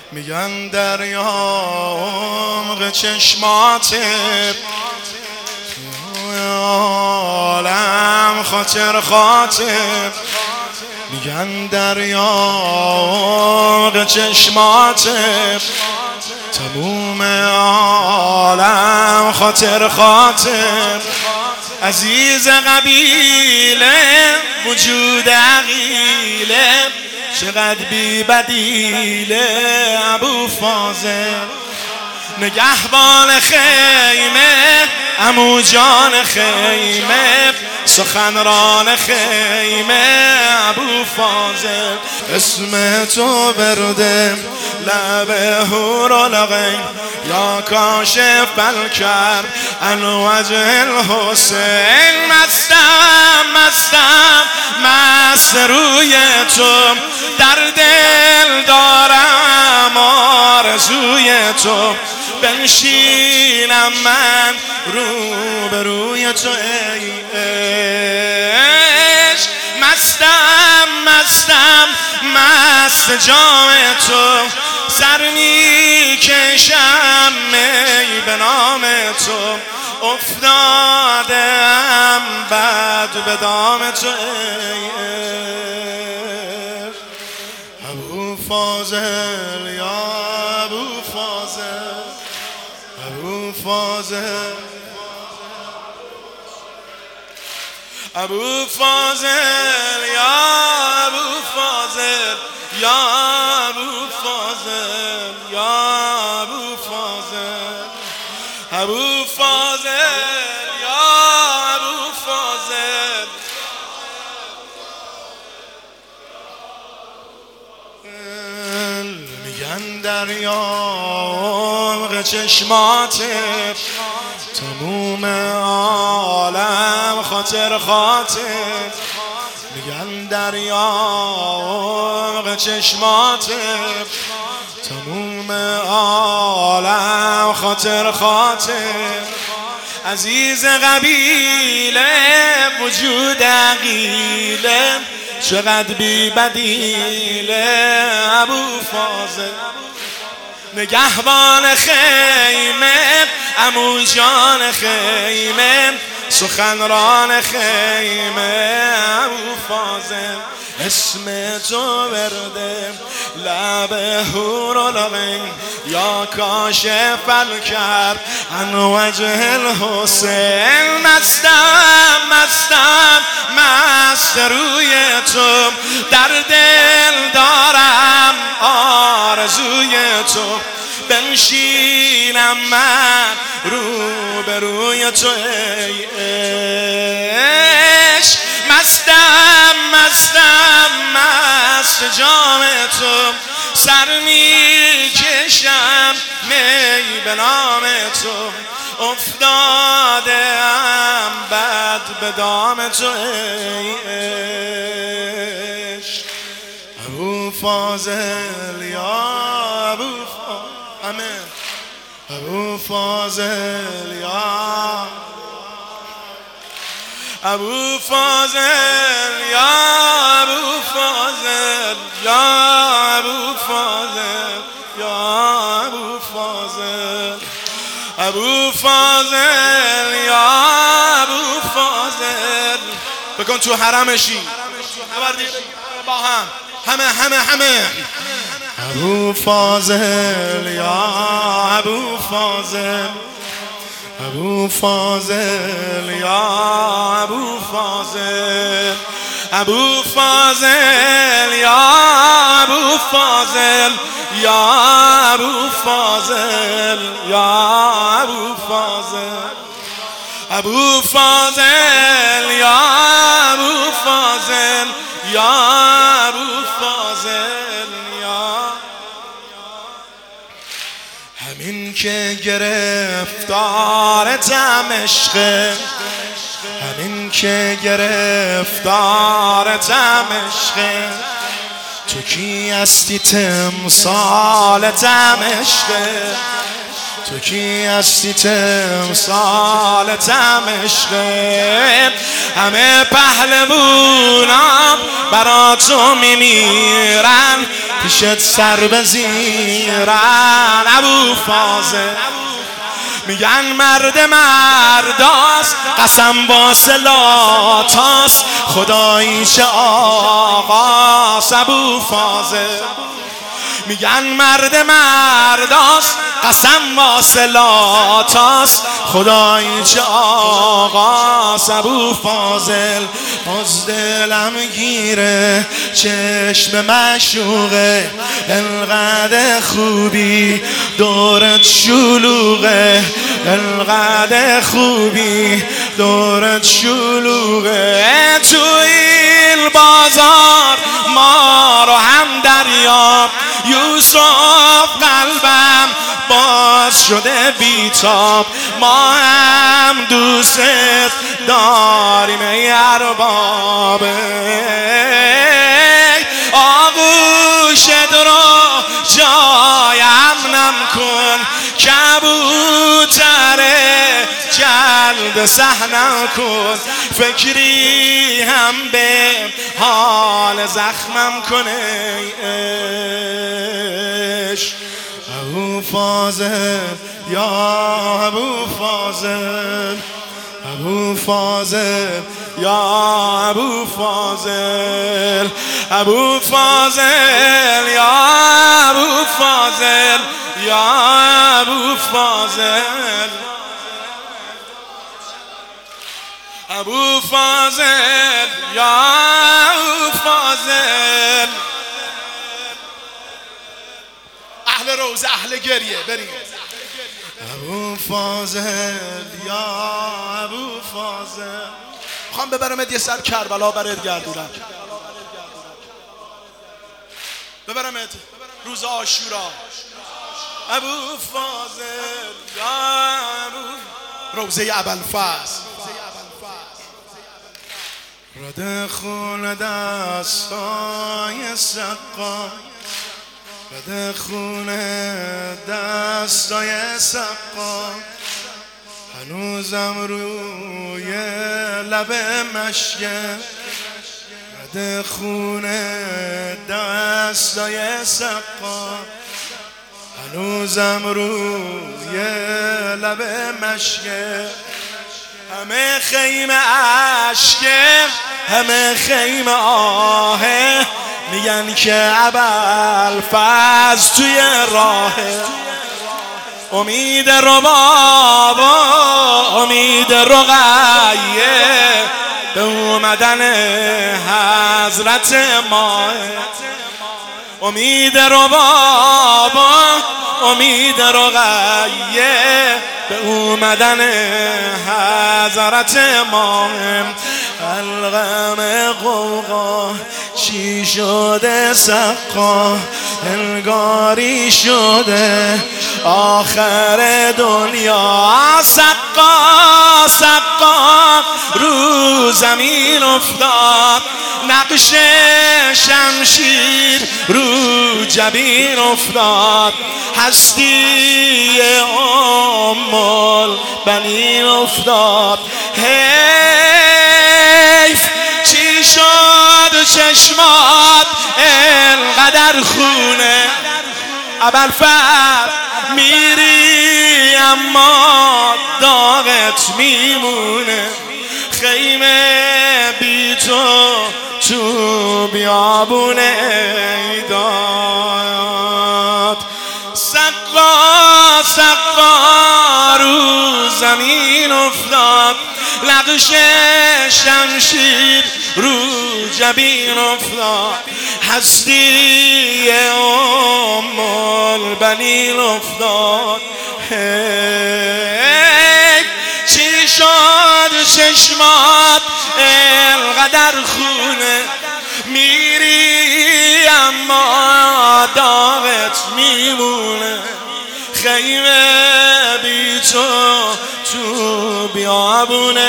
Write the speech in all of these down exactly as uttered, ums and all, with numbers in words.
میگن دریا عمق چشمات عالم خاطر خاطر، میگن دریا عمق چشمات تموم عالم خاطر خاطر. عزیز قبیله وجود عقیله، چقدر بی بدیله ابو فاضل. نگهبان خیمه عمو جان خیمه، سخنران خیمه ابو فاضل. اسم تو برده لب هور و لغین، یا کاشف الکرب عن وجه الحسین. مستم مستم مست روی تو، در دل دارم آرزوی تو. بنشینم من رو به روی تو ای عشق. مستم مستم مست جام تو، سر می کشم می به نام تو. افتادم بد به دام تو ای عشق. ابو فاضل یا ابو فاضل، ابو فاضل، ابو فاضل یا ابو فاضل، یا ابو فاضل، یا ابو فاضل، ابو فاضل یا ابو فاضل. میگن دریا عمق چشمات تموم عالم خاطر خاطر، میگن دریا عمق چشمات تموم عالم خاطر خاطر. عزیز قبیله وجود عقیله، چقدر بی بدیله ابو فاضل. نگهبان خیمه عمو جان خیمه، سخنران خیمه ابو فاضل. اسم تو برده لب هور و لغین، یا کاشف الکرب عن وجه الحسین. مستم مستم مست روی تو، در دل دارم آرزوی تو. بنشینم من رو به روی تو ای عشق. مستم مستم مست جام تو، سر می کشم می به نام تو. افتادم بد به دام تو ای عشق. ابو فاضل یا ابو فاضل، آمین. ابو فاضل یا ابو فاضل یا ابو فاضل، یا ابو فاضل، یا ابو فاضل، ابو فاضل یا ابو فاضل. بکن تو حرمشی ببردید با هم همه همه همه. ابو فاضل یا ابو فاضل، ابو فاضل یا ابو فاضل، ابو فاضل یا ابو فاضل، یا ابو فاضل، یا ابو فاضل، ابو فاضل یا ابو فاضل، یا ابو فاضل یا. همین که گرفتار عشقه، همین که گرفتار عشقه. تو کی هستی تمثال عشقه، تو کی هستی تمثال تمشقه، همه پهلوونام برا تو میمیرن، پیشت سر بزیرن ابو فاضل. میگن مرد مرداست، قسم با سلاتاست، خدایی چه آقاست ابو فاضل. میگن مرد مرداست، قسم با سلاتاست، خدایی چه آقاست ابو فاضل. باز دلم گیره چشم معشوقه، انقدر خوبی دورت شلوغه، انقدر خوبی دورت شلوغه. تو این بازار ما رو هم دریاب یوسف، قلبم باز شده بیتاب، ما هم دوست داریم ای ارباب. آغوشت رو جای امنم کن، کبوتره جلد صحنم کن، فکری هم به حال زخمم کنه. ابو فاضل یا ابو فاضل، ابو فاضل یا ابو فاضل، ابو فاضل یا ابو فاضل، یا ابو فاضل، ابو فاضل یا ابو فاضل. اهل روزه اهل گریه بریم. ابو فاضل یا ابو فاضل، میخوام ببرمت یه سر کربلا برات گردونم، ببرمت روز عاشورا. ابو فاضل یا ابو روزه ابوالفضل، رد خون دستای سقا، رد خون دستای سقا، هنوزم روی لب مشکه، رد خون دستای سقا، هنوزم روی لب مشکه. همه خیمه عشقه، همه خیمه آهه، میگن که ابوالفضل توی راهه. امید رو بابا امید رقیه، به اومدن حضرت ماه. امید رو بابا امید رقیه، به اومدن حضرت ماه. الغم قوقا چی شده سقا، انگاری شده آخر دنیا. سقا سقا رو زمین افتاد، نقش شمشیر رو جبین افتاد، هستی ام البنین افتاد. حیف چی شد چشمات انقدر خونه، ابوالفضل میری اما داغت میمونه. خیمه بی تو تو بیابونه داد. سقا سقا رو زمین افتاد، نقش شمشیر رو جبین افتاد، هستی ام البنین افتاد. چی شد چشمات انقدر خونه، میری اما داغت میمونه. خیمه بی تو تو بیابونه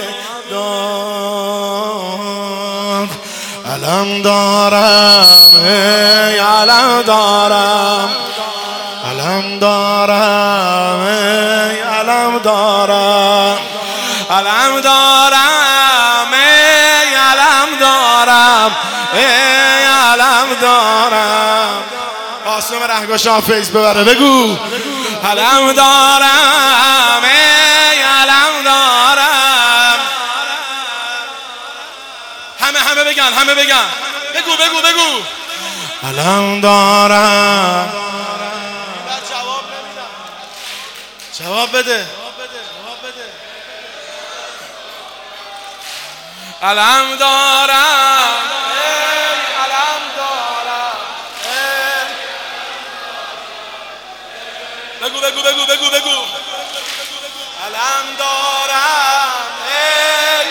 داد. علم دارم ای علم دارم، علم دارم ای علم دارم علم دارم ای علم دارم ای علم دارم. قاسم رهگشا فیض ببره بگو علم دارم ای علم دارم. همه همه بگن همه بگن بگو بگو بگو علم دارم. جواب نمیدم جواب بده علم دارم ای علم دارم بگو بگو بگو بگو بگو علم دارم ای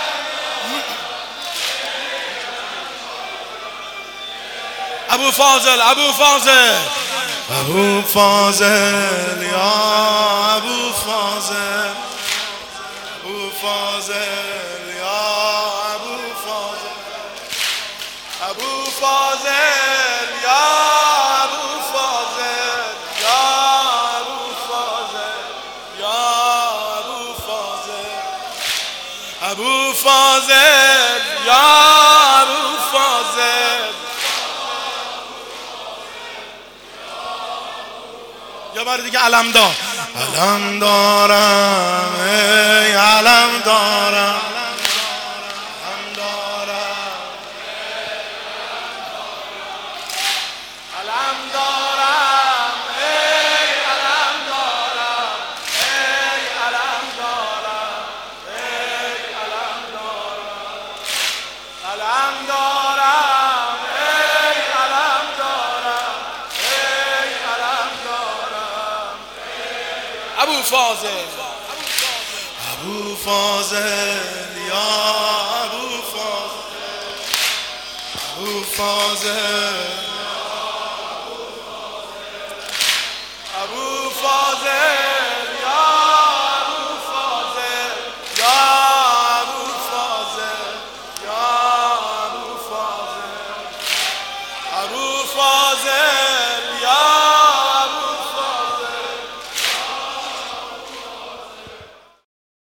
ابو فاضل ابو فاضل ابو فاضل یا ابو فاضل ابو فاضل یا ابو فاضل ابو فاضل یا ابو فاضل یا ابو فاضل یا ابو فاضل ابو فاضل یا ابو فاضل. یه بار دیگه علم دار علم دارم ای علم دارم علم دارم علم دارم ای علم دارم ای علم دارم ای علم دارم علم دارم ای علم دارم ای علم دارم. ابو فاضل ابو فاضل یا ابو فاضل ابو فاضل